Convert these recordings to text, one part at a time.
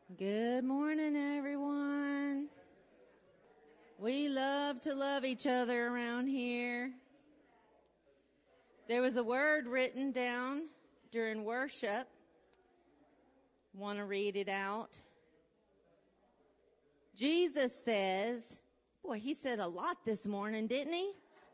Good morning, everyone. We love to love each other around here. There was a word written down during worship. Want to read it out? Jesus says, boy, he said a lot this morning, didn't he?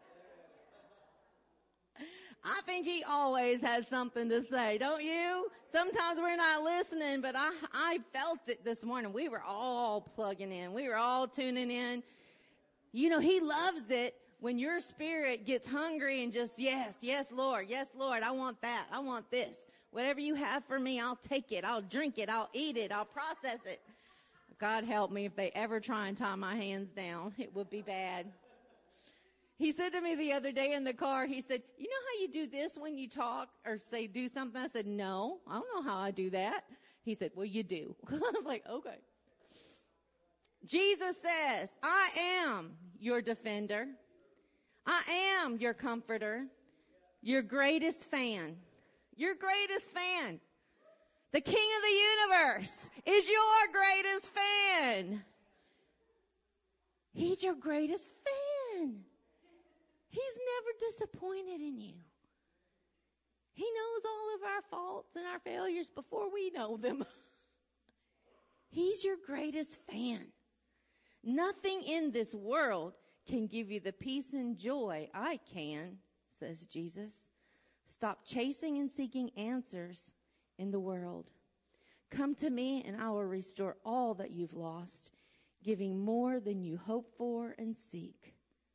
I think he always has something to say, don't you? Sometimes we're not listening, but I felt it this morning. We were all plugging in. We were all tuning in. You know, he loves it when your spirit gets hungry and just, yes, Lord, I want that. I want this. Whatever you have for me, I'll take it. I'll drink it. I'll eat it. I'll process it. God help me if they ever try and tie my hands down. It would be bad. He said to me the other day in the car, he said, you know how you do this when you talk or say do something? I said, no, I don't know how I do that. He said, well, you do. I was like, okay. Jesus says, I am your defender. I am your comforter, your greatest fan. Your greatest fan. The King of the universe is your greatest fan. He's your greatest fan. He's never disappointed in you. He knows all of our faults and our failures before we know them. He's your greatest fan. Nothing in this world can give you the peace and joy I can, says Jesus. Stop chasing and seeking answers in the world. Come to me and I will restore all that you've lost, giving more than you hope for and seek.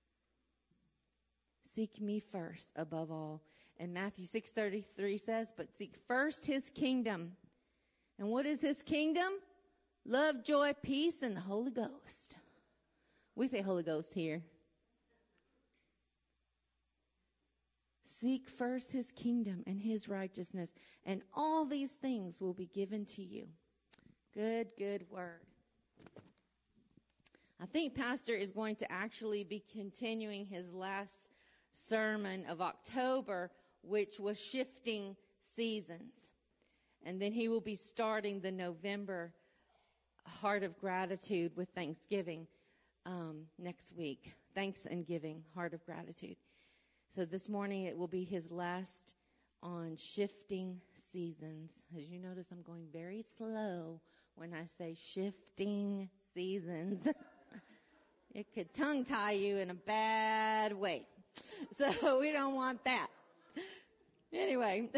Seek me first above all. And Matthew 6:33 says, but seek first his kingdom. And what is his kingdom? Love, joy, peace, and the Holy Ghost. We say Holy Ghost here. Seek first his kingdom and his righteousness, and all these things will be given to you. Good word. I think Pastor is going to actually be continuing his last sermon of October, which was shifting seasons. And then he will be starting the November Heart of Gratitude with Thanksgiving next week. Thanks and Giving, Heart of Gratitude. So this morning it will be his last on shifting seasons. As you notice, I'm going very slow when I say shifting seasons. It could tongue tie you in a bad way. So we don't want that. Anyway,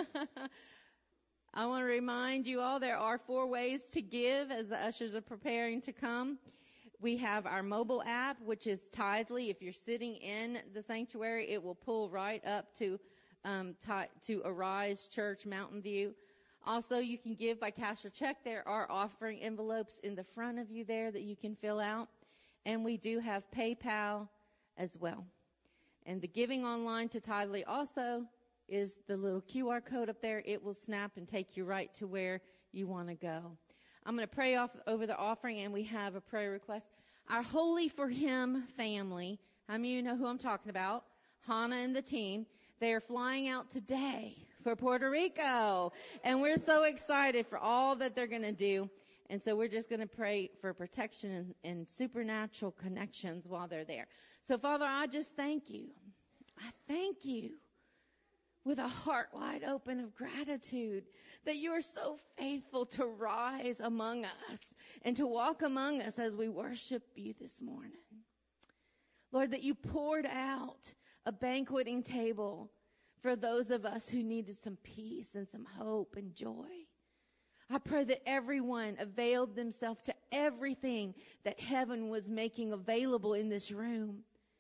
I want to remind you all there are 4 ways to give as the ushers are preparing to come. We have our mobile app, which is Tithely. If you're sitting in the sanctuary, it will pull right up to Arise Church Mountain View. Also, you can give by cash or check. There are offering envelopes in the front of you there that you can fill out. And we do have PayPal as well. And the giving online to Tithely also is the little QR code up there. It will snap and take you right to where you want to go. I'm going to pray over the offering, and we have a prayer request. Our Holy for Him family, how many of you know who I'm talking about? Hannah and the team. They are flying out today for Puerto Rico, and we're so excited for all that they're going to do. And so we're just going to pray for protection and supernatural connections while they're there. So, Father, I just thank you. I thank you with a heart wide open of gratitude that you are so faithful to rise among us and to walk among us as we worship you this morning. Lord, that you poured out a banqueting table for those of us who needed some peace and some hope and joy. I pray that everyone availed themselves to everything that heaven was making available in this room.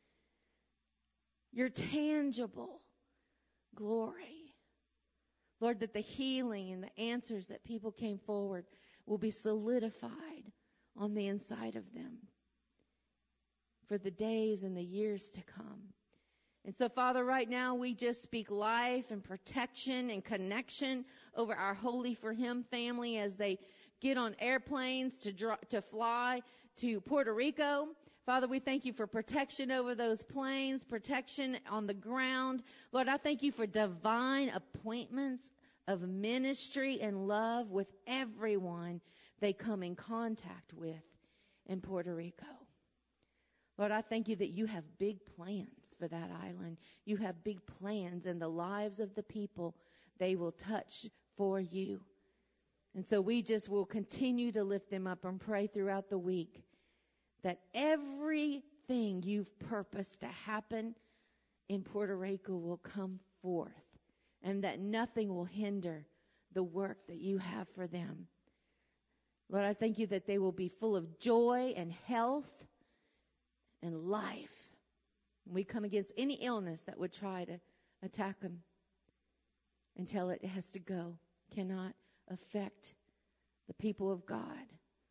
Your tangible glory. Lord, that the healing and the answers that people came forward will be solidified on the inside of them for the days and the years to come. And so, Father, right now we just speak life and protection and connection over our Holy for Him family as they get on airplanes to fly to Puerto Rico. Father, we thank you for protection over those planes, protection on the ground. Lord, I thank you for divine appointments of ministry and love with everyone they come in contact with in Puerto Rico. Lord, I thank you that you have big plans for that island. You have big plans in the lives of the people they will touch for you. And so we just will continue to lift them up and pray throughout the week that everything you've purposed to happen in Puerto Rico will come forth, and that nothing will hinder the work that you have for them. Lord, I thank you that they will be full of joy and health and life. We come against any illness that would try to attack them until it has to go. Cannot affect the people of God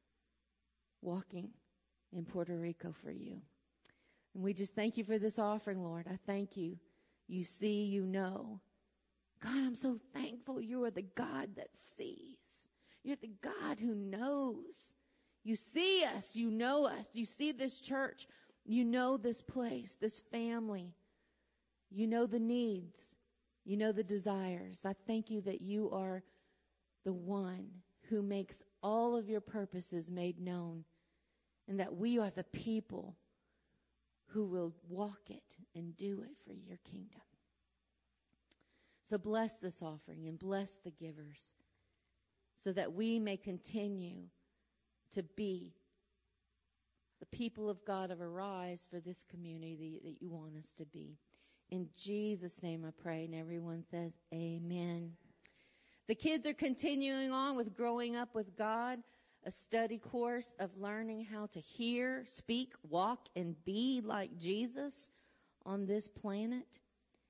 walking in Puerto Rico for you. And we just thank you for this offering, Lord. I thank you. You see, you know. God, I'm so thankful you are the God that sees. You're the God who knows. You see us. You know us. You see this church. You know this place, this family. You know the needs. You know the desires. I thank you that you are the one who makes all of your purposes made known, and that we are the people who will walk it and do it for your kingdom. So bless this offering and bless the givers so that we may continue to be the people of God of Arise for this community that you want us to be. In Jesus' name I pray, and everyone says amen. The kids are continuing on with Growing Up with God, a study course of learning how to hear, speak, walk, and be like Jesus on this planet.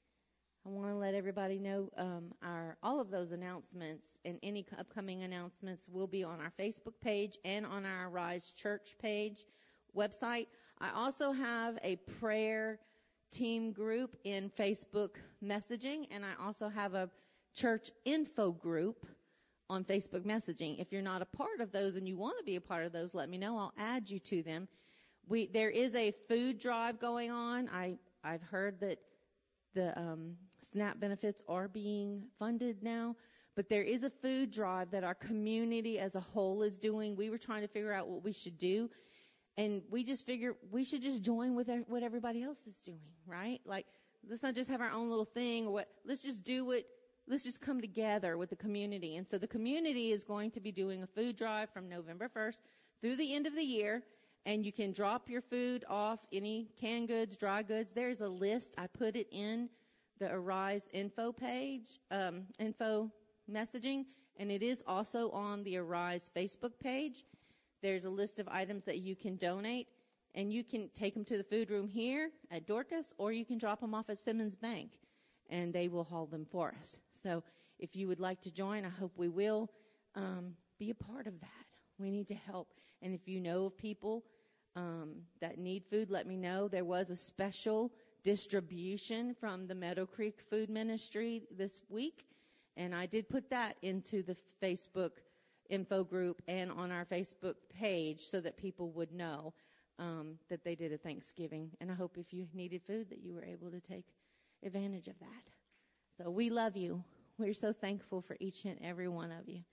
I want to let everybody know all of those announcements and any upcoming announcements will be on our Facebook page and on our Rise Church page website. I also have a prayer team group in Facebook messaging, and I also have a church info group on Facebook messaging. If you're not a part of those and you want to be a part of those, let me know. I'll add you to them. There is a food drive going on. I've heard that the SNAP benefits are being funded now, but there is a food drive that our community as a whole is doing. We were trying to figure out what we should do, and we just figured we should just join with what everybody else is doing, right? Like, let's not just have our own little thing or what. Let's just do it. Let's just come together with the community. And so the community is going to be doing a food drive from November 1st through the end of the year. And you can drop your food off, any canned goods, dry goods. There's a list. I put it in the Arise info page, info messaging. And it is also on the Arise Facebook page. There's a list of items that you can donate. And you can take them to the food room here at Dorcas, or you can drop them off at Simmons Bank, and they will haul them for us. So if you would like to join, I hope we will be a part of that. We need to help. And if you know of people that need food, let me know. There was a special distribution from the Meadow Creek Food Ministry this week, and I did put that into the Facebook info group and on our Facebook page so that people would know that they did a Thanksgiving. And I hope if you needed food that you were able to take advantage of that. So we love you. We're so thankful for each and every one of you.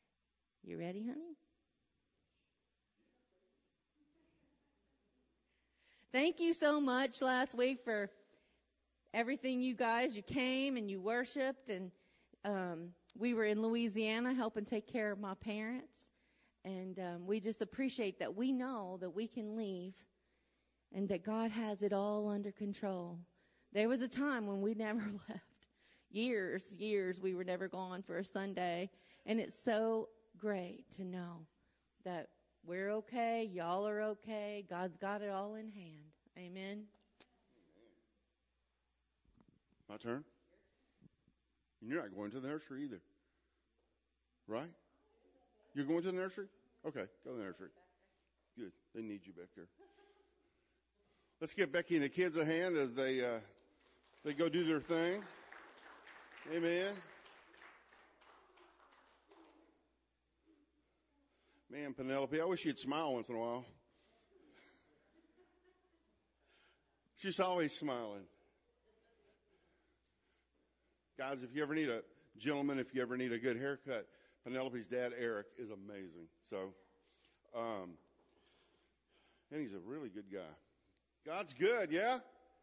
You ready, honey? Thank you so much last week for everything you guys. You came and you worshiped, and we were in Louisiana helping take care of my parents. And we just appreciate that we know that we can leave and that God has it all under control. There was a time when we never left. Years, we were never gone for a Sunday. And it's so great to know that we're okay, y'all are okay, God's got it all in hand. Amen. My turn? And you're not going to the nursery either, right? You're going to the nursery? Okay, go to the nursery. Good. They need you back there. Let's give Becky and the kids a hand as they go do their thing. Amen. Man, Penelope, I wish you'd smile once in a while. She's always smiling. Guys, if you ever need a good haircut, Penelope's dad, Eric, is amazing. So, and he's a really good guy. God's good, yeah?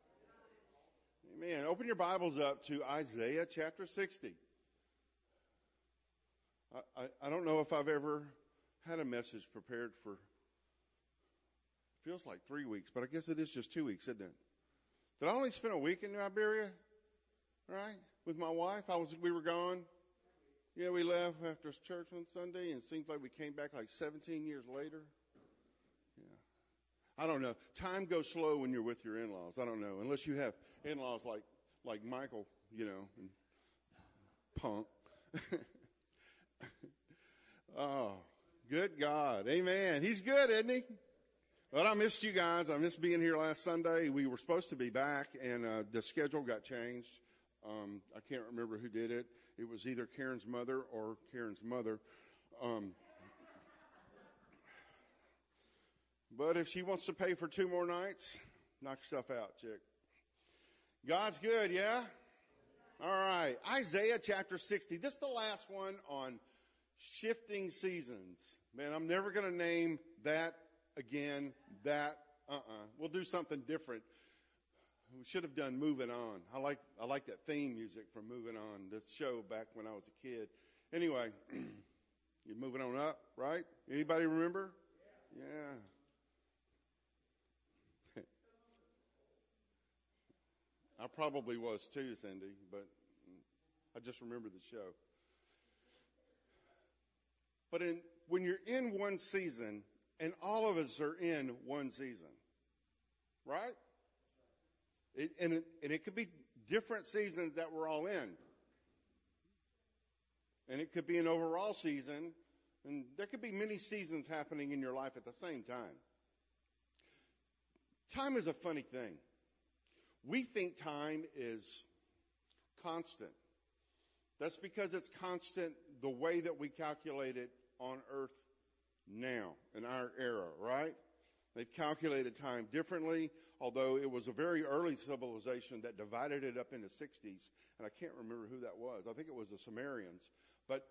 Amen. Open your Bibles up to Isaiah chapter 60. I don't know if I've ever had a message prepared for, feels like 3 weeks, but I guess it is just 2 weeks, isn't it? Did I only spend a week in Liberia, right, with my wife? We were gone. Yeah, we left after church on Sunday, and it seems like we came back like 17 years later. Yeah. I don't know. Time goes slow when you're with your in-laws. I don't know, unless you have in-laws like Michael, you know, and punk. Oh, good God. Amen. He's good, isn't he? But I missed you guys. I missed being here last Sunday. We were supposed to be back, and the schedule got changed. I can't remember who did it. It was either Karen's mother or Karen's mother. But if she wants to pay for 2 more nights, knock yourself out, chick. God's good, yeah? All right. Isaiah chapter 60. This is the last one on shifting seasons. Man, I'm never going to name that again. We'll do something different. We should have done Moving On. I like that theme music from Moving On, this show back when I was a kid. Anyway, you're moving on up, right? Anybody remember? Yeah. I probably was too, Cindy, but I just remember the show. But when you're in one season, and all of us are in one season, right? It could be different seasons that we're all in. And it could be an overall season, and there could be many seasons happening in your life at the same time. Time is a funny thing. We think time is constant. That's because it's constant the way that we calculate it on earth now, in our era, right? They've calculated time differently, although it was a very early civilization that divided it up into 60s, and I can't remember who that was. I think it was the Sumerians. But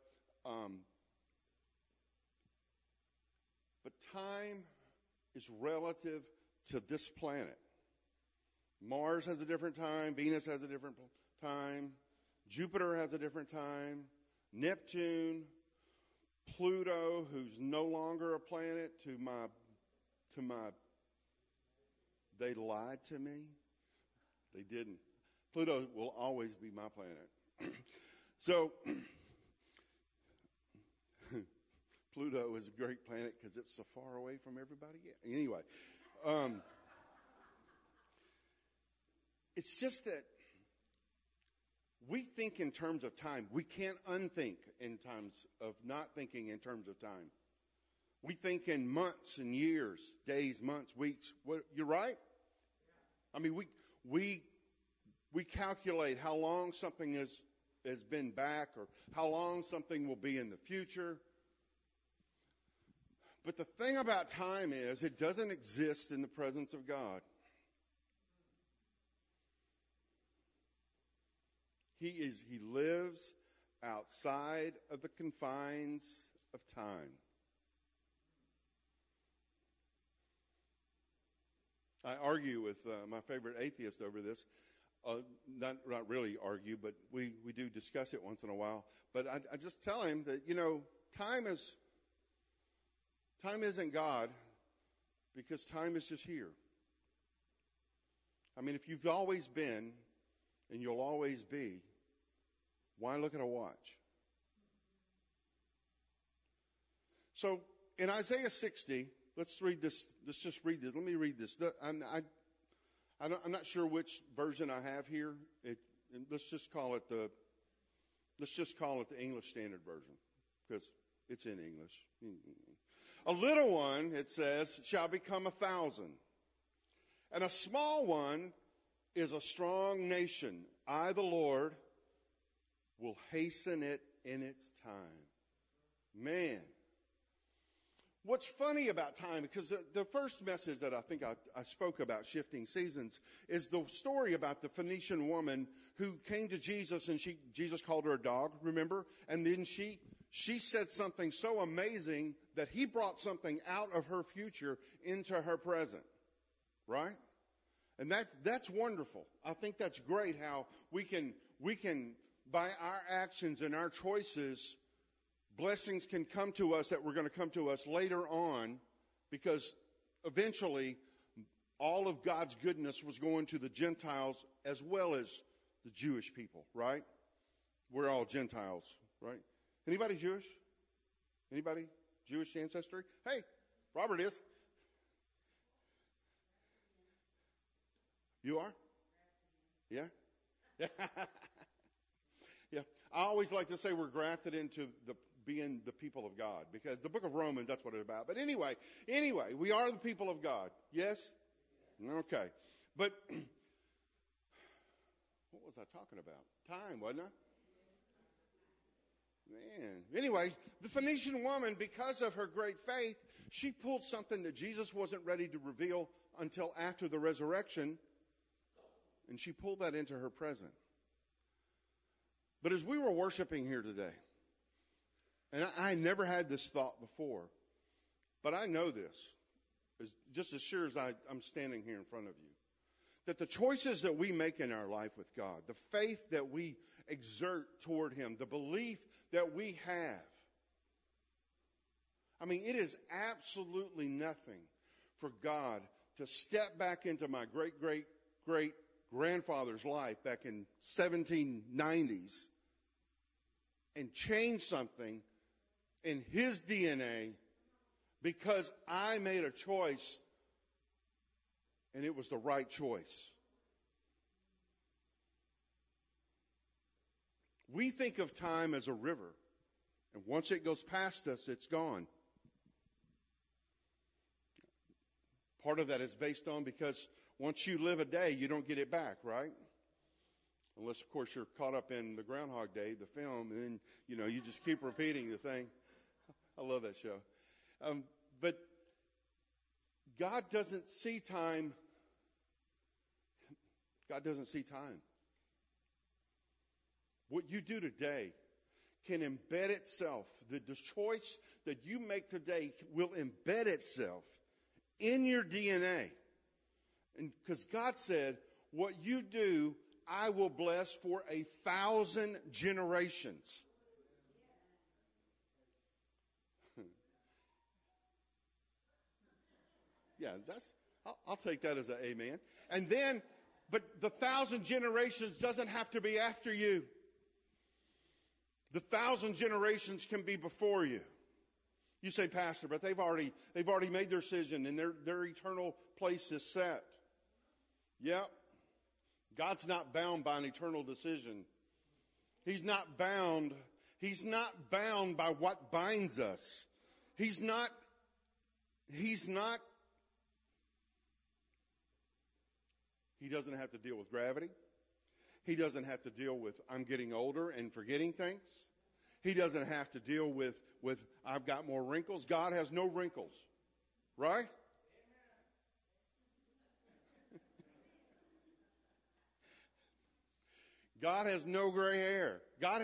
time is relative to this planet. Mars has a different time. Venus has a different time. Jupiter has a different time. Neptune, Pluto, who's no longer a planet, they lied to me. They didn't. Pluto will always be my planet. So, Pluto is a great planet because it's so far away from everybody. Anyway, it's just that we think in terms of time. We can't unthink in terms of not thinking in terms of time. We think in months and years, days, months, weeks. You're right? I mean, we calculate how long something has been back or how long something will be in the future. But the thing about time is it doesn't exist in the presence of God. He lives outside of the confines of time. I argue with my favorite atheist over this. Not really argue, but we do discuss it once in a while. But I just tell him that, time isn't God because time is just here. I mean, if you've always been and you'll always be, why look at a watch? So in Isaiah 60, let's read this. Let's just read this. Let me read this. I'm not sure which version I have here. Let's just call it the English Standard Version because it's in English. A little one, it says, shall become 1,000, and a small one is a strong nation. I, the Lord, will hasten it in its time. Man. What's funny about time, because the first message that I think I spoke about shifting seasons is the story about the Phoenician woman who came to Jesus and Jesus called her a dog, remember? And then she she said something so amazing that he brought something out of her future into her present. Right? And that's wonderful. I think that's great how we can, by our actions and our choices, blessings can come to us that were going to come to us later on, because eventually all of God's goodness was going to the Gentiles as well as the Jewish people, right? We're all Gentiles, right? Anybody Jewish? Anybody Jewish ancestry? Hey, Robert is. You are? Yeah? Yeah. I always like to say we're grafted into being the people of God, because the book of Romans, that's what it's about. But anyway, we are the people of God. Yes? Okay. But what was I talking about? Time, wasn't I? Man. Anyway, the Phoenician woman, because of her great faith, she pulled something that Jesus wasn't ready to reveal until after the resurrection, and she pulled that into her present. But as we were worshiping here today, and I never had this thought before, but I know this, just as sure as I'm standing here in front of you, that the choices that we make in our life with God, the faith that we exert toward Him, the belief that we have, I mean, it is absolutely nothing for God to step back into my great-great-great-grandfather's life back in 1790s and change something in his DNA because I made a choice and it was the right choice. We think of time as a river, and once it goes past us, it's gone. Part of that is based on because once you live a day, you don't get it back, right? Unless, of course, you're caught up in the Groundhog Day, the film, and then, you just keep repeating the thing. I love that show. But God doesn't see time. God doesn't see time. What you do today can embed itself. The choice that you make today will embed itself in your DNA. And because God said, what you do, I will bless for 1,000 generations. Yeah, I'll take that as an amen. And then, but the 1,000 generations doesn't have to be after you. The 1,000 generations can be before you. You say, Pastor, but they've already made their decision and their eternal place is set. Yep. God's not bound by an eternal decision. He's not bound by what binds us. He doesn't have to deal with gravity. He doesn't have to deal with I'm getting older and forgetting things. He doesn't have to deal with I've got more wrinkles. God has no wrinkles. Right? God has no gray hair. God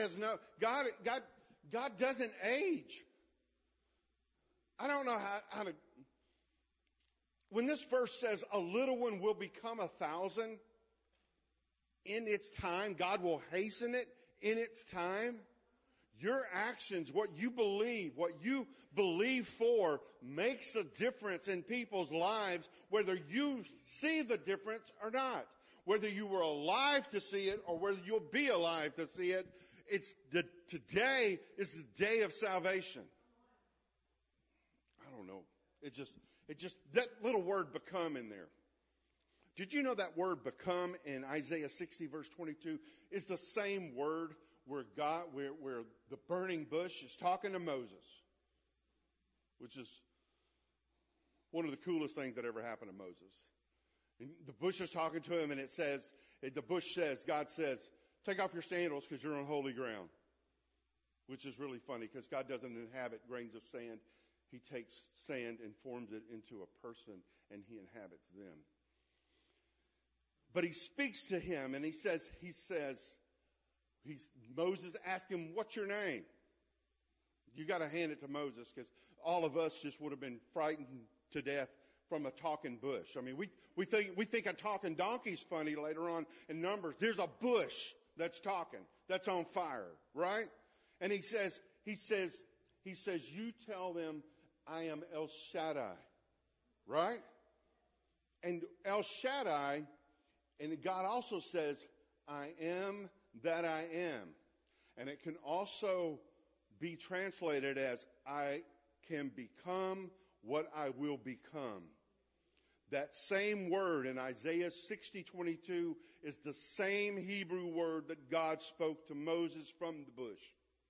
doesn't age. I don't know how to. When this verse says a little one will become 1,000 in its time, God will hasten it in its time. Your actions, what you believe for makes a difference in people's lives, whether you see the difference or not. Whether you were alive to see it or whether you'll be alive to see it, today is the day of salvation. I don't know. It just that little word become in there. Did you know that word become in Isaiah 60 verse 22 is the same word where the burning bush is talking to Moses, which is one of the coolest things that ever happened to Moses. And the bush is talking to him, and God says, take off your sandals because you're on holy ground. Which is really funny because God doesn't inhabit grains of sand. He takes sand and forms it into a person, and he inhabits them. But he speaks to him, and Moses asked him, what's your name? You got to hand it to Moses, because all of us just would have been frightened to death from a talking bush. I mean, we think a talking donkey's funny later on in Numbers. There's a bush that's talking, that's on fire, right? And he says, you tell them I am El Shaddai, right? And El Shaddai, and God also says, I am that I am. And it can also be translated as, I can become what I will become. That same word in Isaiah 60:22 is the same Hebrew word that God spoke to Moses from the bush.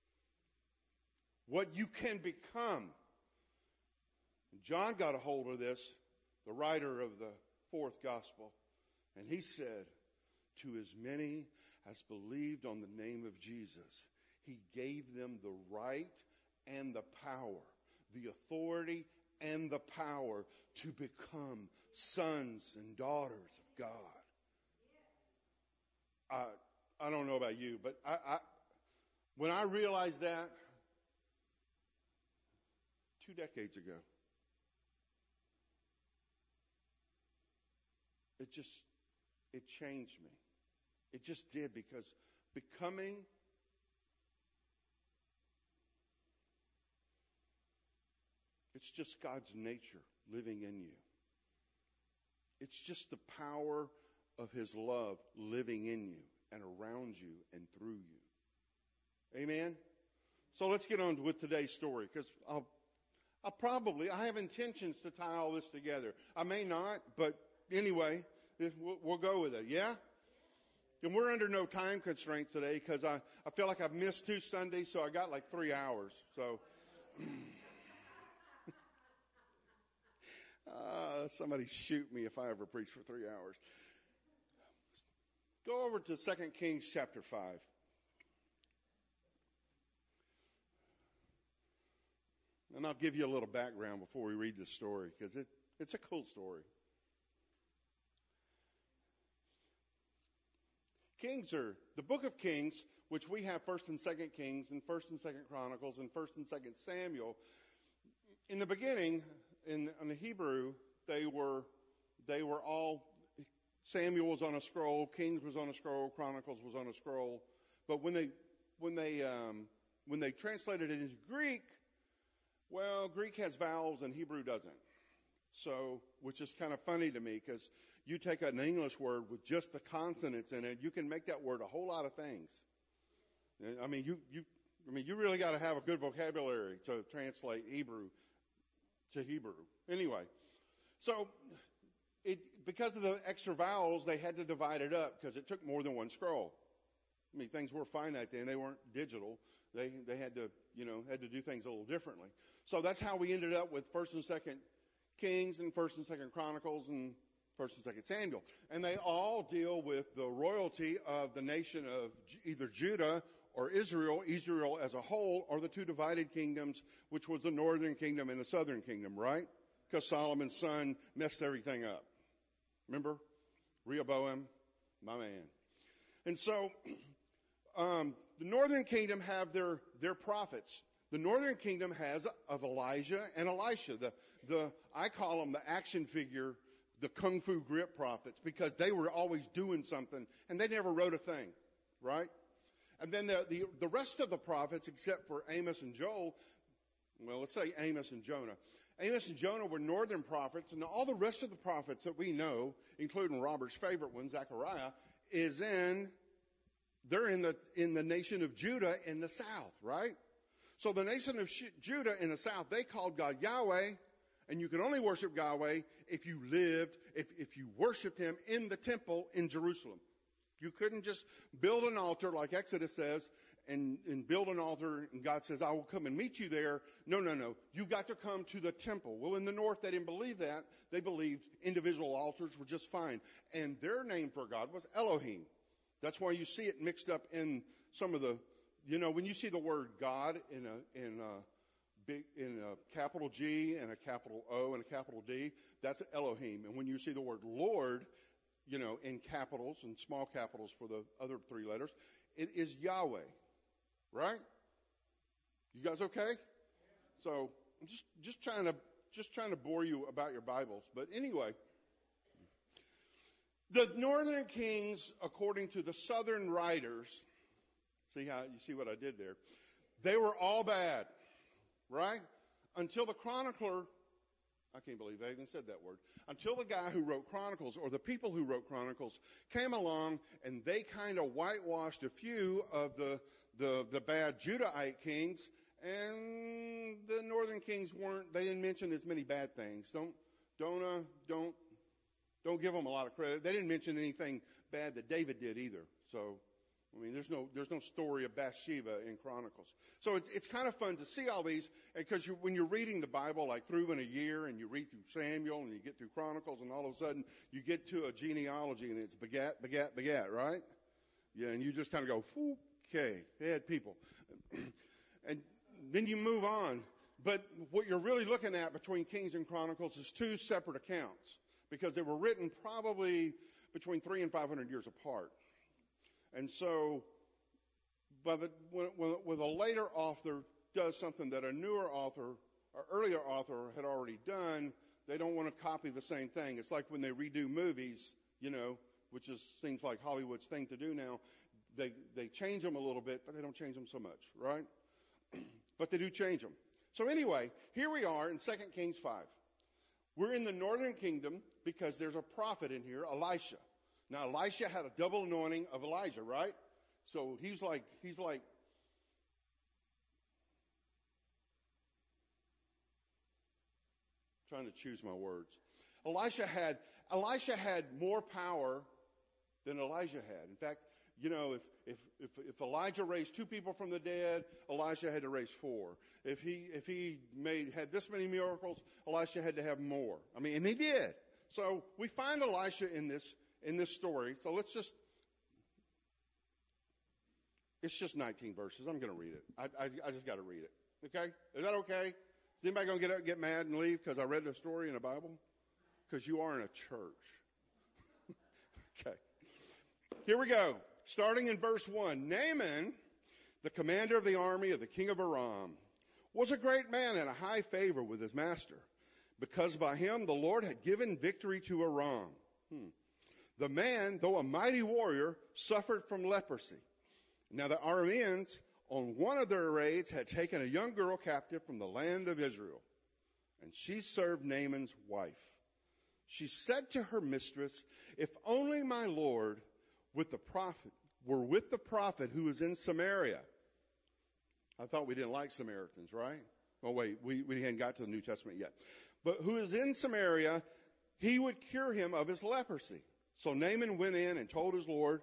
What you can become. John got a hold of this, the writer of the fourth gospel, and he said, to as many as believed on the name of Jesus, he gave them the right and the power, the authority and the power to become sons and daughters of God. I don't know about you, but I when I realized that 2 decades ago, it changed me. It just did, because becoming it's just God's nature living in you. It's just the power of his love living in you and around you and through you. Amen? So let's get on with today's story, because I have intentions to tie all this together. I may not, but anyway, we'll go with it. Yeah? And we're under no time constraints today, because I feel like I've missed 2 Sundays, so I got like 3 hours. So somebody shoot me if I ever preach for 3 hours. Go over to 2 Kings chapter 5. And I'll give you a little background before we read this story, because it's a cool story. Kings are the book of Kings, which we have 1st and 2nd Kings and 1st and 2nd Chronicles and 1st and 2nd Samuel. In the beginning, in the Hebrew, they were all, Samuel was on a scroll, Kings was on a scroll, Chronicles was on a scroll. But when they translated it into Greek, well, Greek has vowels and Hebrew doesn't. So, which is kind of funny to me, because you take an English word with just the consonants in it, you can make that word a whole lot of things. I mean, you really got to have a good vocabulary to translate Hebrew to Hebrew. Anyway, so because of the extra vowels, they had to divide it up, because it took more than one scroll. I mean, things were finite then; they weren't digital. They had to do things a little differently. So that's how we ended up with 1st and 2nd Kings and 1st and 2nd Chronicles and 1st and 2nd Samuel. And they all deal with the royalty of the nation of either Judah or Israel as a whole, or the 2 divided kingdoms, which was the northern kingdom and the southern kingdom, right? Because Solomon's son messed everything up. Remember? Rehoboam, my man. And so the northern kingdom have their prophets. The northern kingdom has of Elijah and Elisha. I call them the action figure, the kung fu grip prophets, because they were always doing something and they never wrote a thing, right? And then the rest of the prophets, except for Amos and Joel, well, let's say Amos and Jonah. Amos and Jonah were northern prophets, and all the rest of the prophets that we know, including Robert's favorite one, Zechariah, they're in the nation of Judah in the south, right? So the nation of Judah in the south, they called God Yahweh, and you could only worship Yahweh if you worshiped him in the temple in Jerusalem. You couldn't just build an altar like Exodus says and build an altar and God says, I will come and meet you there. No. You got to come to the temple. Well, in the north, they didn't believe that. They believed individual altars were just fine. And their name for God was Elohim. That's why you see it mixed up in some of the, when you see the word God in a capital G and a capital O and a capital D, that's Elohim. And when you see the word Lord, in capitals and small capitals for the other 3 letters, it is Yahweh, right? You guys okay? So I'm just trying to bore you about your Bibles. But anyway, the northern kings, according to the southern writers, you see what I did there? They were all bad, right? Until the chronicler, I can't believe I even said that word, until the guy who wrote Chronicles, or the people who wrote Chronicles, came along and they kind of whitewashed a few of the bad Judahite kings, and the northern kings they didn't mention as many bad things. Don't give them a lot of credit. They didn't mention anything bad that David did either. So, I mean, there's no story of Bathsheba in Chronicles. So it's kind of fun to see all these, because when you're reading the Bible like through in a year, and you read through Samuel and you get through Chronicles, and all of a sudden you get to a genealogy and it's begat, begat, begat, right? Yeah, and you just kind of go, okay, they had people. And then you move on. But what you're really looking at between Kings and Chronicles is two separate accounts, because they were written probably between 300 and 500 years apart. And so, when a later author does something that a newer author, or earlier author had already done, they don't want to copy the same thing. It's like when they redo movies, which seems like Hollywood's thing to do now. They change them a little bit, but they don't change them so much, right? But they do change them. So anyway, here we are in 2 Kings 5. We're in the northern kingdom because there's a prophet in here, Elisha. Now, Elisha had a double anointing of Elijah, right? So he's like, trying to choose my words. Elisha had more power than Elijah had. In fact, if Elijah raised 2 people from the dead, Elisha had to raise 4. If he had this many miracles, Elisha had to have more. I mean, and he did. So we find Elisha in this story. So it's just 19 verses. I'm going to read it. I just got to read it. Okay? Is that okay? Is anybody going to get mad and leave because I read the story in the Bible? Because you are in a church. Okay. Here we go. Starting in verse 1. Naaman, the commander of the army of the king of Aram, was a great man and a high favor with his master, because by him the Lord had given victory to Aram. The man, though a mighty warrior, suffered from leprosy. Now the Arameans, on one of their raids, had taken a young girl captive from the land of Israel, and she served Naaman's wife. She said to her mistress, "If only my Lord were with the prophet who is in Samaria." I thought we didn't like Samaritans, right? Oh, wait, we hadn't got to the New Testament yet. But who is in Samaria, he would cure him of his leprosy. So Naaman went in and told his Lord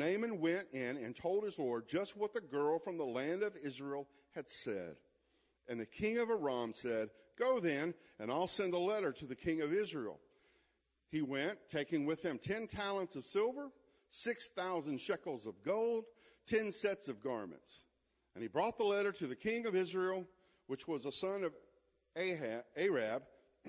just what the girl from the land of Israel had said. And the king of Aram said, "Go then, and I'll send a letter to the king of Israel." He went, taking with him 10 talents of silver, 6,000 shekels of gold, 10 sets of garments. And he brought the letter to the king of Israel, which was a son of Ahab.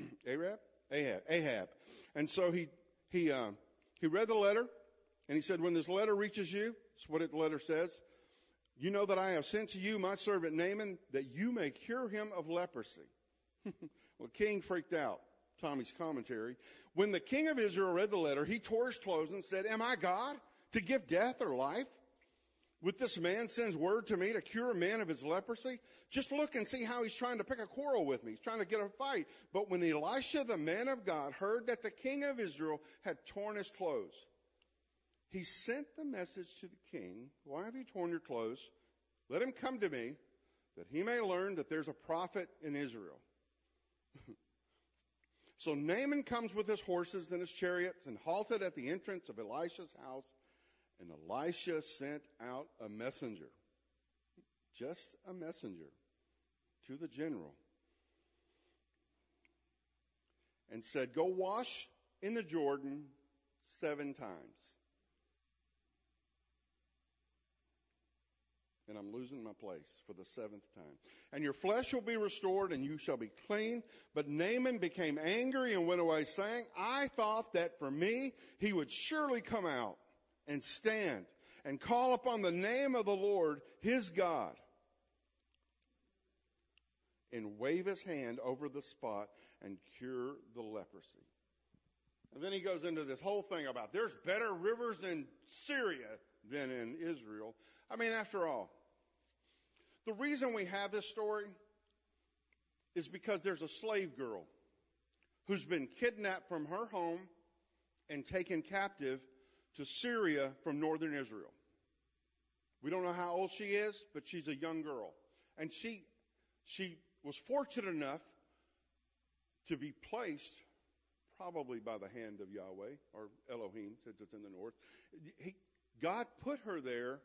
And so he read the letter, and he said, "When this letter reaches you," that's what the letter says, "you know that I have sent to you my servant Naaman, that you may cure him of leprosy." Well, the king freaked out. Tommy's commentary. When the king of Israel read the letter, he tore his clothes and said, "Am I God to give death or life? With this man sends word to me to cure a man of his leprosy? Just look and see how he's trying to pick a quarrel with me. He's trying to get a fight." But when Elisha, the man of God, heard that the king of Israel had torn his clothes, he sent the message to the king, "Why have you torn your clothes? Let him come to me, that he may learn that there's a prophet in Israel." So Naaman comes with his horses and his chariots and halted at the entrance of Elisha's house. And Elisha sent out a messenger, just a messenger, to the general, and said, "Go wash in the Jordan 7 times. And I'm losing my place for the 7th time. "And your flesh will be restored, and you shall be clean." But Naaman became angry and went away, saying, "I thought that for me he would surely come out and stand and call upon the name of the Lord his God." and wave his hand over the spot and cure the leprosy. And then he goes into this whole thing about there's better rivers in Syria than in Israel. I mean, after all, the reason we have this story is because there's a slave girl who's been kidnapped from her home and taken captive to Syria from northern Israel. We don't know how old she is, but she's a young girl. And she was fortunate enough to be placed, probably by the hand of Yahweh, or Elohim, since it's in the north. God put her there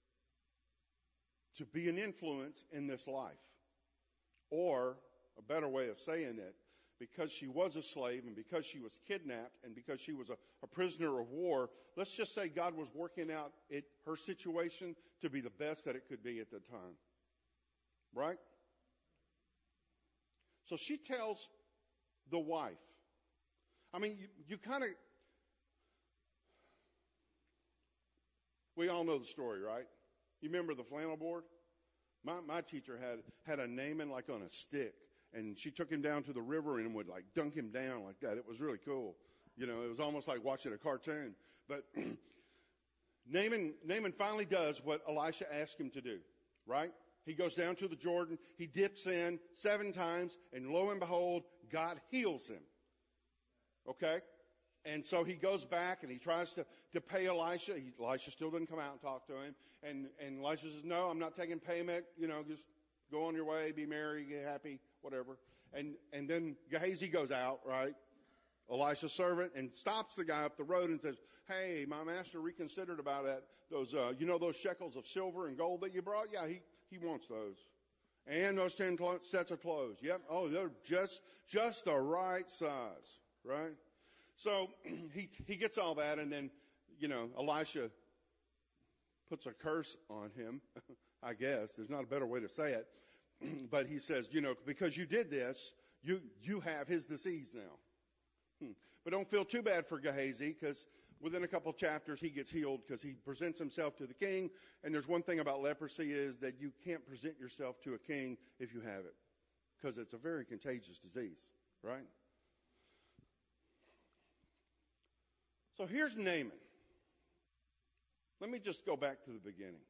to be an influence in this life. Or, a better way of saying that, because she was a slave and because she was kidnapped and because she was a prisoner of war, let's just say God was working out her situation to be the best that it could be at the time. Right? So she tells the wife. I mean, you kind of, we all know the story, right? You remember the flannel board? My teacher had a Naaman like on a stick. And she took him down to the river and would like dunk him down like that. It was really cool. You know, it was almost like watching a cartoon. But Naaman finally does what Elisha asked him to do, right? He goes down to the Jordan. He dips in 7 times. And lo and behold, God heals him. Okay? And so he goes back and he tries to pay Elisha. Elisha still doesn't come out and talk to him. And Elisha says, no, I'm not taking payment. You know, just go on your way, be merry, get happy, whatever. And then Gehazi goes out, right? Elisha's servant, and stops the guy up the road and says, hey, my master reconsidered about that. Those, those shekels of silver and gold that you brought? Yeah, he wants those. And those 10 sets of clothes. Yep. Oh, they're just the right size, right? So he gets all that, and then, Elisha puts a curse on him, I guess. There's not a better way to say it. But he says, because you did this, you have his disease now. But don't feel too bad for Gehazi, because within a couple chapters he gets healed because he presents himself to the king. And there's one thing about leprosy is that you can't present yourself to a king if you have it, because it's a very contagious disease, right? So here's Naaman. Let me just go back to the beginning.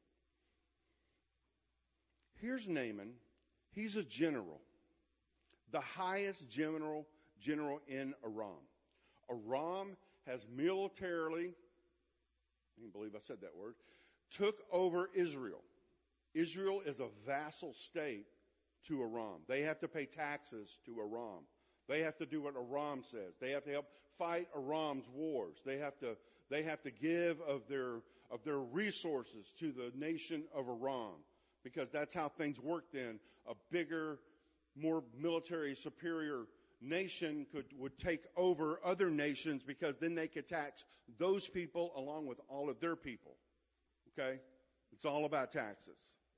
Here's Naaman. He's a general, the highest general in Aram. Aram has militarily, I can't believe I said that word, took over Israel. Israel is a vassal state to Aram. They have to pay taxes to Aram. They have to do what Aram says. They have to help fight Aram's wars. They have to give of their resources to the nation of Aram, because that's how things worked then. A bigger, more military superior nation would take over other nations, because then they could tax those people along with all of their people. Okay? It's all about taxes.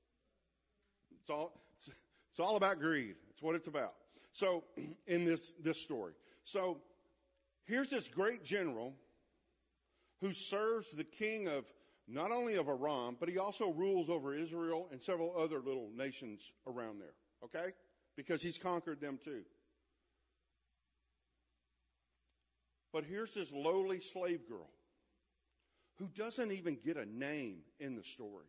It's all about greed. It's what it's about. So, in this story. So, here's this great general who serves the king of not only of Aram, but he also rules over Israel and several other little nations around there. Okay? Because he's conquered them too. But here's this lowly slave girl who doesn't even get a name in the story.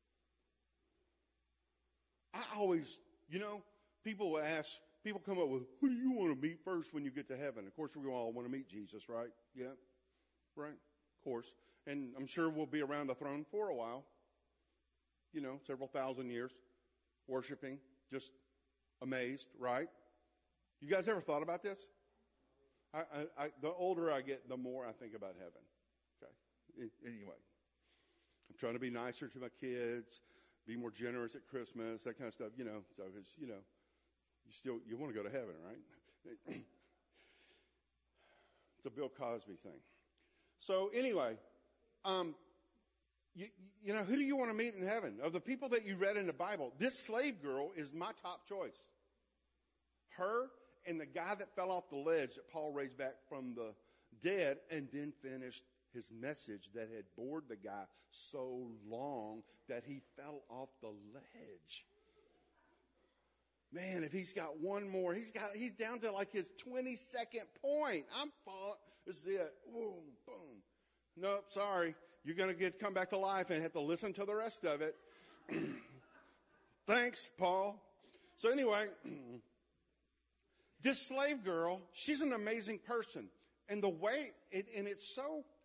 I always, people come up with, who do you want to meet first when you get to heaven? Of course, we all want to meet Jesus, right? Yeah, right, of course. And I'm sure we'll be around the throne for a while, several thousand years, worshiping, just amazed, right? You guys ever thought about this? The older I get, the more I think about heaven. Okay. Anyway, I'm trying to be nicer to my kids, be more generous at Christmas, that kind of stuff, so because, you want to go to heaven, right? It's a Bill Cosby thing. So anyway, who do you want to meet in heaven? Of the people that you read in the Bible, this slave girl is my top choice. Her and the guy that fell off the ledge that Paul raised back from the dead and then finished his message that had bored the guy so long that he fell off the ledge. man, if he's got one more, he's down to like his 22nd point. I'm falling. This is it. Boom, boom. Nope, sorry. You're going to come back to life and have to listen to the rest of it. Thanks, Paul. So anyway, this slave girl, she's an amazing person. And the way, it's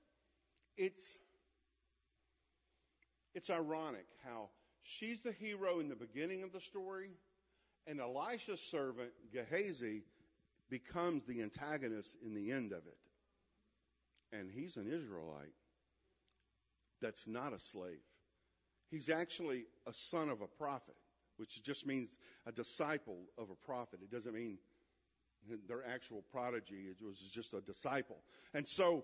ironic how she's the hero in the beginning of the story, and Elisha's servant, Gehazi, becomes the antagonist in the end of it. And he's an Israelite that's not a slave. He's actually a son of a prophet, which just means a disciple of a prophet. It doesn't mean their actual prodigy. It was just a disciple. And so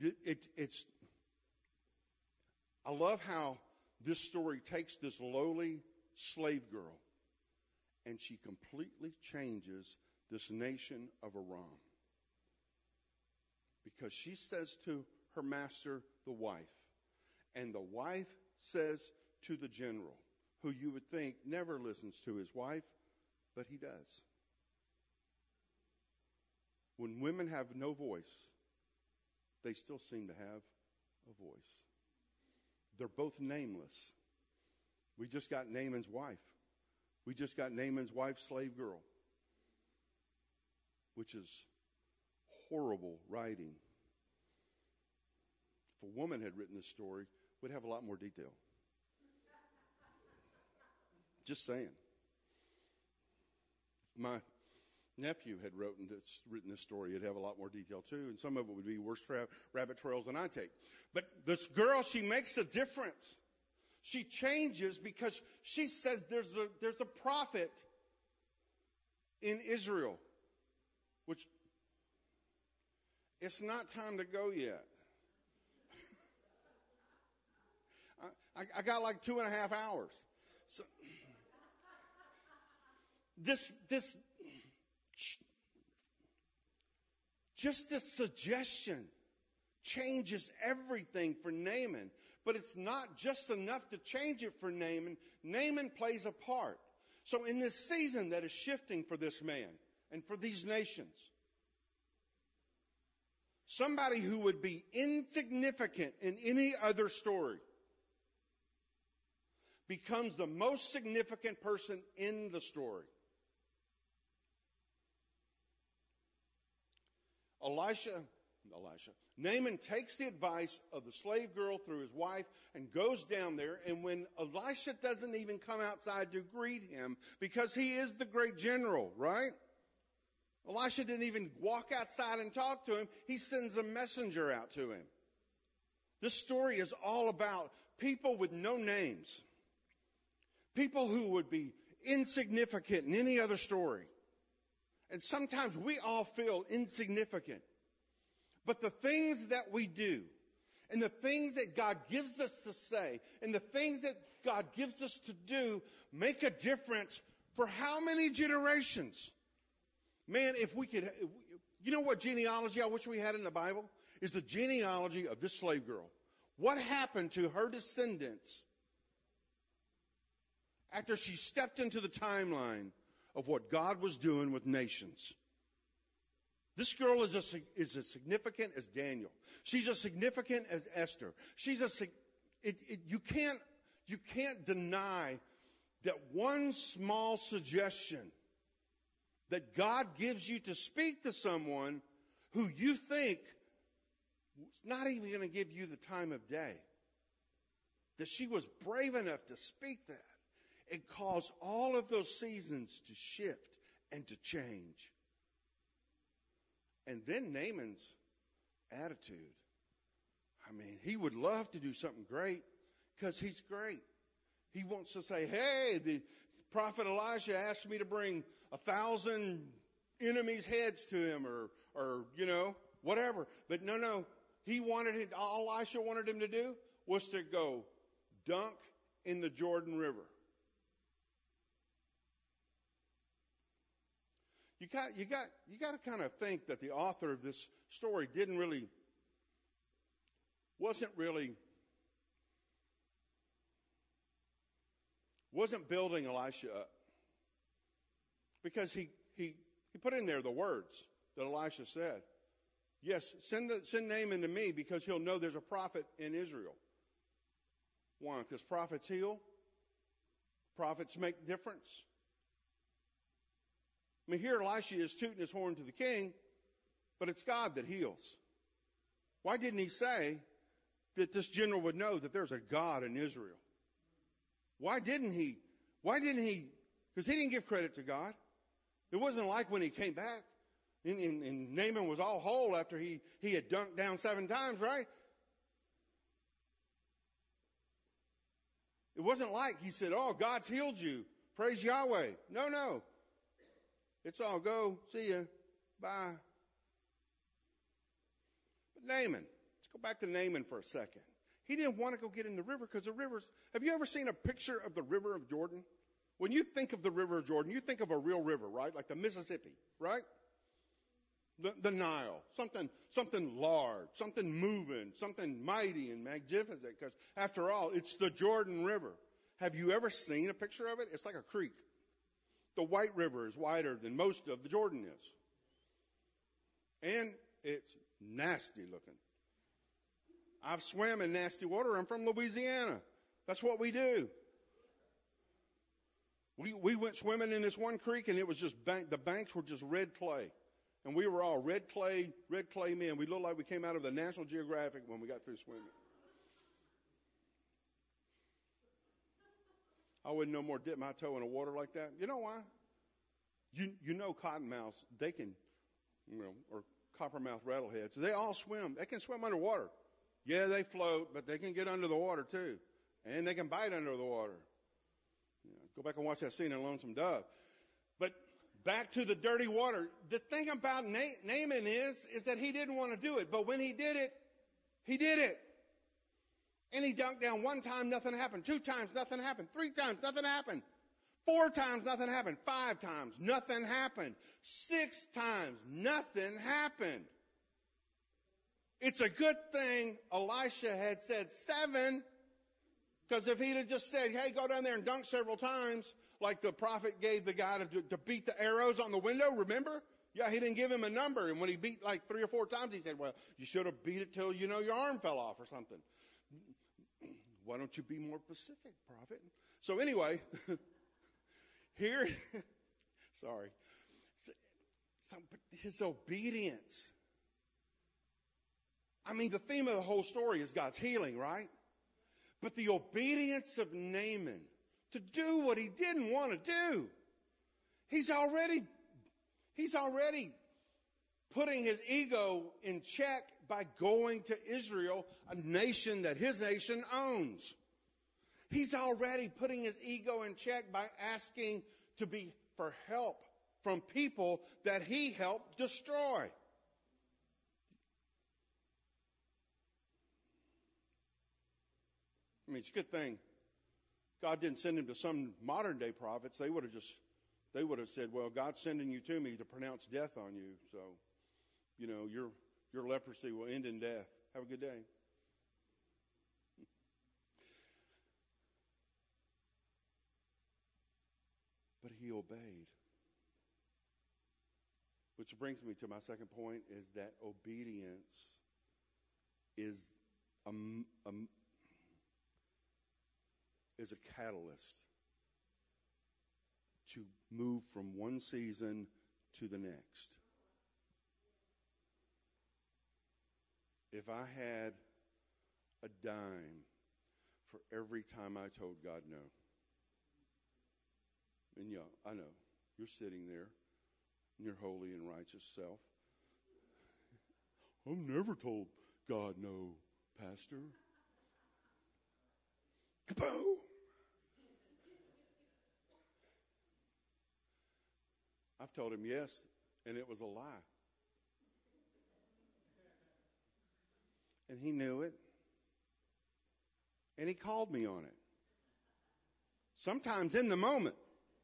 I love how this story takes this lowly slave girl and she completely changes this nation of Aram. Because she says to her master, the wife, and the wife says to the general, who you would think never listens to his wife, but he does. When women have no voice, they still seem to have a voice. They're both nameless. We just got Naaman's wife. We just got Naaman's wife's slave girl, which is horrible writing. If a woman had written this story, we'd have a lot more detail. Just saying. My nephew had written this story. It'd have a lot more detail too, and some of it would be worse rabbit trails than I take. But this girl, she makes a difference. She changes because she says there's a prophet in Israel, which it's not time to go yet. I got like 2.5 hours. So this suggestion changes everything for Naaman. But it's not just enough to change it for Naaman. Naaman plays a part. So in this season that is shifting for this man and for these nations, somebody who would be insignificant in any other story becomes the most significant person in the story. Naaman takes the advice of the slave girl through his wife and goes down there. And when Elisha doesn't even come outside to greet him, because he is the great general, right? Elisha didn't even walk outside and talk to him. He sends a messenger out to him. This story is all about people with no names. People who would be insignificant in any other story. And sometimes we all feel insignificant. But the things that we do, and the things that God gives us to say, and the things that God gives us to do, make a difference for how many generations? Man, if we could, you know what genealogy I wish we had in the Bible? Is the genealogy of this slave girl. What happened to her descendants after she stepped into the timeline of what God was doing with nations? This girl is as significant as Daniel. She's as significant as Esther. You can't deny that one small suggestion that God gives you to speak to someone who you think is not even going to give you the time of day, that she was brave enough to speak that. It caused all of those seasons to shift and to change. And then Naaman's attitude. I mean, he would love to do something great because he's great. He wants to say, hey, the prophet Elijah asked me to bring 1,000 enemies' heads to him or whatever. But no. All Elisha wanted him to do was to go dunk in the Jordan River. You got to kind of think that the author of this story wasn't building Elisha up. Because he put in there the words that Elisha said. Yes, send Naaman to me because he'll know there's a prophet in Israel. Why? Because prophets heal. Prophets make difference. I mean, here Elisha is tooting his horn to the king, but it's God that heals. Why didn't he say that this general would know that there's a God in Israel? Why didn't he? Because he didn't give credit to God. It wasn't like when he came back and Naaman was all whole after he had dunked down 7 times, right? It wasn't like he said, oh, God's healed you. Praise Yahweh. No. It's all go. See ya. Bye. But Naaman, let's go back to Naaman for a second. He didn't want to go get in the river because the rivers, have you ever seen a picture of the river of Jordan? When you think of the river of Jordan, you think of a real river, right? Like the Mississippi, right? The Nile, something large, something moving, something mighty and magnificent, because after all, it's the Jordan River. Have you ever seen a picture of it? It's like a creek. The White River is wider than most of the Jordan is. And it's nasty looking. I've swam in nasty water. I'm from Louisiana. That's what we do. We went swimming in this one creek, and it was just the banks were just red clay. And we were all red clay men. We looked like we came out of the National Geographic when we got through swimming. I wouldn't no more dip my toe in the water like that. You know why? You know cottonmouths, they can, or coppermouth rattleheads, they all swim. They can swim underwater. Yeah, they float, but they can get under the water too. And they can bite under the water. Go back and watch that scene in Lonesome Dove. But back to the dirty water. The thing about Naaman is that he didn't want to do it. But when he did it, he did it. And he dunked down 1 time, nothing happened. 2 times, nothing happened. 3 times, nothing happened. 4 times, nothing happened. 5 times, nothing happened. 6 times, nothing happened. It's a good thing Elisha had said 7, because if he'd have just said, hey, go down there and dunk several times, like the prophet gave the guy to beat the arrows on the window, remember? Yeah, he didn't give him a number. And when he beat like 3 or 4 times, he said, well, you should have beat it till, your arm fell off or something. Why don't you be more specific, prophet? So anyway, here, sorry. His obedience. I mean, the theme of the whole story is God's healing, right? But the obedience of Naaman to do what he didn't want to do. He's already putting his ego in check by going to Israel, a nation that his nation owns. He's already putting his ego in check by asking for help from people that he helped destroy. I mean, it's a good thing God didn't send him to some modern day prophets. They would have said, well, God's sending you to me to pronounce death on you. So, your leprosy will end in death. Have a good day. But he obeyed. Which brings me to my second point, is that obedience is a catalyst to move from one season to the next. If I had a dime for every time I told God no, and yeah, I know, you're sitting there in your holy and righteous self. I've never told God no, Pastor. Kaboom! I've told him yes, and it was a lie. And he knew it. And he called me on it. Sometimes in the moment.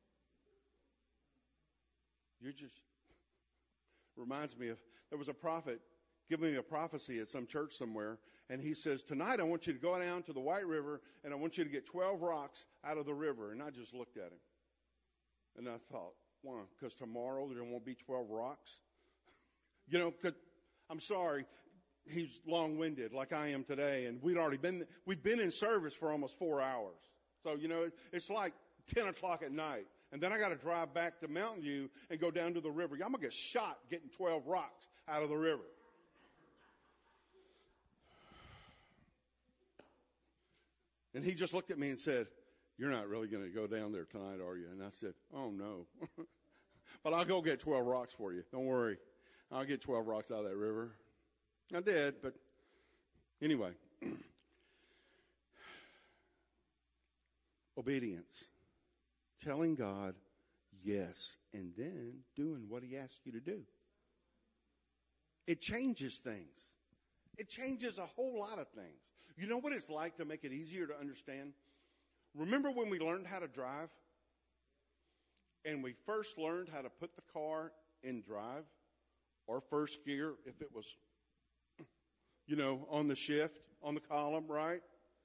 You just reminds me of, there was a prophet giving me a prophecy at some church somewhere, and he says, tonight I want you to go down to the White River, and I want you to get 12 rocks out of the river. And I just looked at him. And I thought, Why? Because tomorrow there won't be 12 rocks? You know, because, I'm sorry, he's long-winded like I am today, and we've been in service for almost 4 hours. So, you know, it's like 10 o'clock at night. And then I got to drive back to Mountain View and go down to the river. I'm going to get shot getting 12 rocks out of the river. And he just looked at me and said, "You're not really going to go down there tonight, are you?" And I said, "Oh, no." But I'll go get 12 rocks for you. Don't worry. I'll get 12 rocks out of that river. I did, but anyway. Obedience. Telling God yes and then doing what he asks you to do. It changes things. It changes a whole lot of things. You know what it's like to make it easier to understand? Remember when we learned how to drive? And we first learned how to put the car in drive or first gear if it was, you know, on the shift, on the column, right?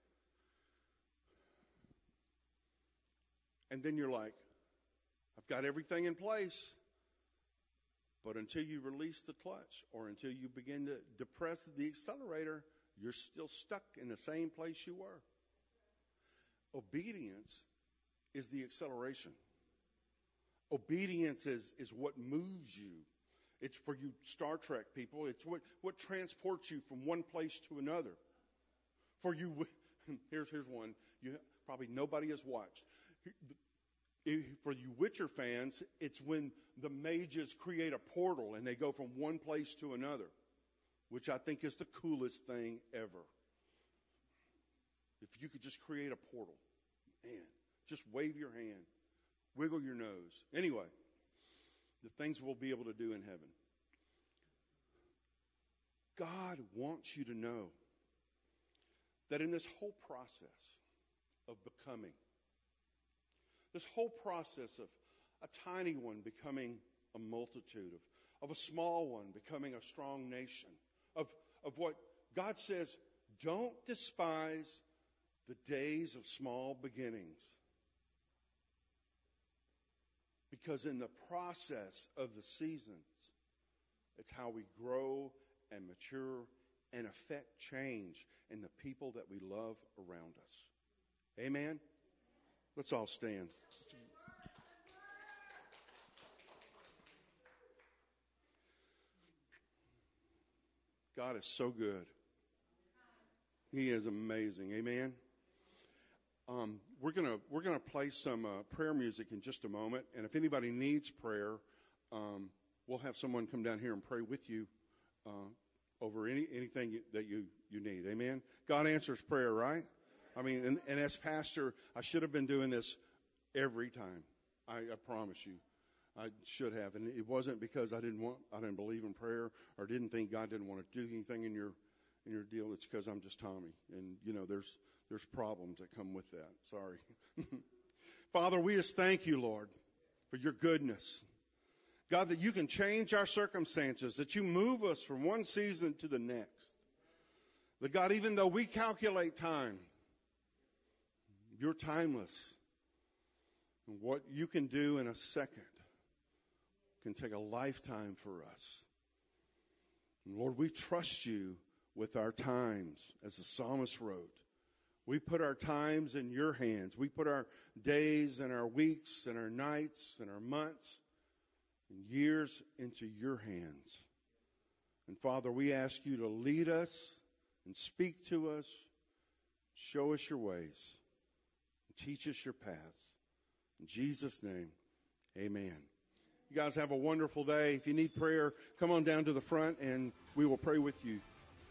And then you're like, I've got everything in place. But until you release the clutch or until you begin to depress the accelerator, you're still stuck in the same place you were. Obedience is the acceleration. Obedience is what moves you. It's for you Star Trek people. It's what transports you from one place to another. For you, here's one probably nobody has watched. For you Witcher fans, it's when the mages create a portal and they go from one place to another, which I think is the coolest thing ever. If you could just create a portal, man, just wave your hand, wiggle your nose. Anyway, the things we'll be able to do in heaven. God wants you to know that in this whole process of becoming, this whole process of a tiny one becoming a multitude, of a small one becoming a strong nation, of what God says, don't despise the days of small beginnings. Because in the process of the seasons, it's how we grow and mature and affect change in the people that we love around us. Amen? Let's all stand. God is so good. He is amazing. Amen? We're gonna play some prayer music in just a moment, and if anybody needs prayer, we'll have someone come down here and pray with you over anything that you need. Amen. God answers prayer, right? I mean, and as pastor, I should have been doing this every time. I promise you, I should have, and it wasn't because I didn't believe in prayer or didn't think God didn't want to do anything in your deal. It's because I'm just Tommy, and you know there's problems that come with that. Sorry. Father, we just thank you, Lord, for your goodness. God, that you can change our circumstances, that you move us from one season to the next. That God, even though we calculate time, you're timeless. And what you can do in a second can take a lifetime for us. And Lord, we trust you with our times, as the psalmist wrote. We put our times in your hands. We put our days and our weeks and our nights and our months and years into your hands. And Father, we ask you to lead us and speak to us, show us your ways, and teach us your paths. In Jesus' name, amen. You guys have a wonderful day. If you need prayer, come on down to the front and we will pray with you.